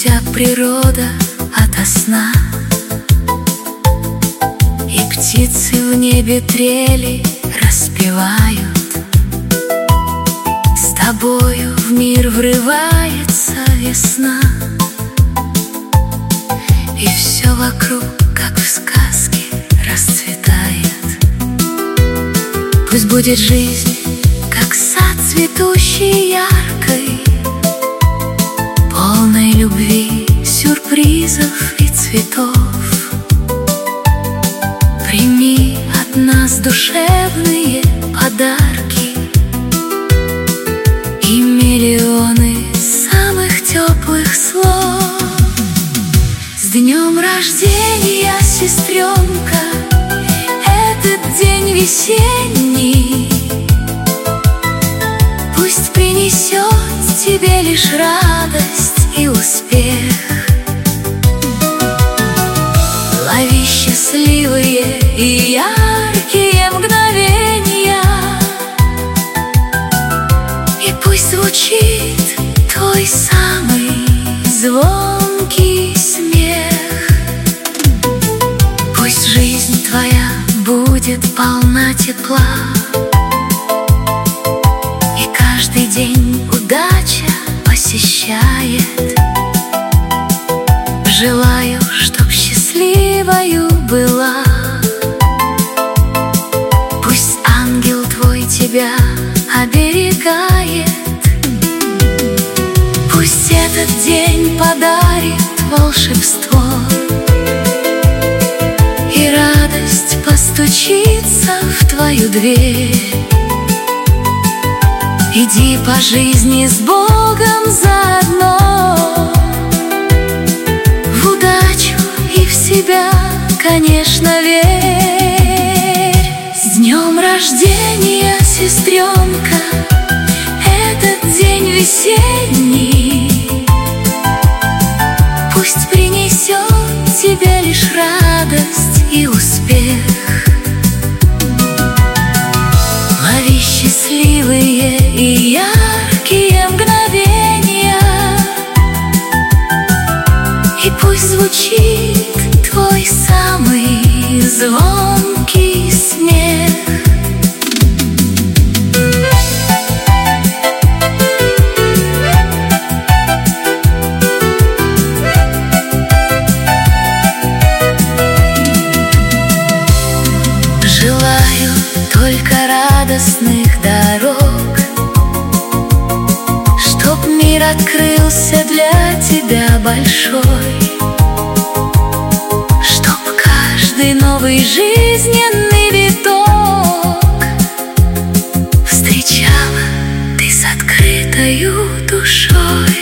вся природа ото сна, и птицы в небе трели распевают. С тобою в мир врывается весна, и все вокруг, как в сказке, расцветает. Пусть будет жизнь, как сад цветущий яркой, полной любви, сюрпризов и цветов. Прими от нас душевные подарки и миллионы самых теплых слов. С днем рождения, сестренка, этот день весенний пусть принесет тебе лишь радость и успех. Лови счастливые и яркие мгновения, и пусть звучит твой самый звонкий смех. Пусть жизнь твоя будет полна тепла, и каждый день удача посещает. Желаю, чтоб счастливою была. Пусть ангел твой тебя оберегает. Пусть этот день подарит волшебство, и радость постучится в твою дверь. Иди по жизни с Богом заодно, в удачу и в себя, конечно, верь. С днем рождения, сестренка, этот день весенний пусть принесет тебе лишь радость и успех. Лови счастливые и яркие мгновения, и пусть звучит твой самый звонкий смех. Желаю только радостных дорог, чтоб мир открылся для тебя большой, чтоб каждый новый жизненный виток встречала ты с открытою душой.